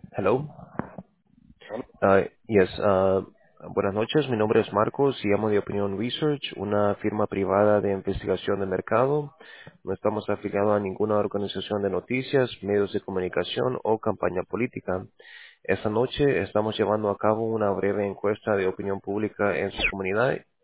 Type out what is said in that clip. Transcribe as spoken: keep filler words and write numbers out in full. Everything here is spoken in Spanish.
Hello. Uh, yes. uh, buenas noches. Mi nombre es Marcos y llamo de Opinion Research, una firma privada de investigación de mercado. No estamos afiliados a ninguna organización de noticias, medios de comunicación o campaña política. Esta noche estamos llevando a cabo una breve encuesta de opinión pública en su comunidad